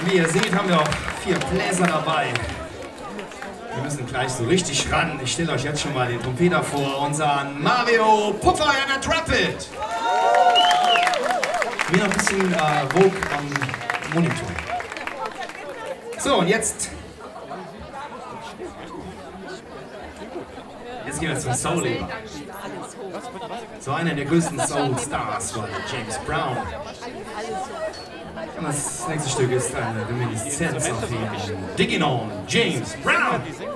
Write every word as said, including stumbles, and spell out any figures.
Wie ihr seht, haben wir auch vier Bläser dabei. Wir müssen gleich so richtig ran. Ich stelle euch jetzt schon mal den Trompeter vor, unseren Mario Puffer in der Trumpet. Mir noch ein bisschen äh, Vogue am Monitor. So, und jetzt... Jetzt gehen wir zum Soul über. So einer der größten Soul-Stars war James Brown. Und das nächste Stück ist eine Reminiszenz auf ihn. Digging on James Brown!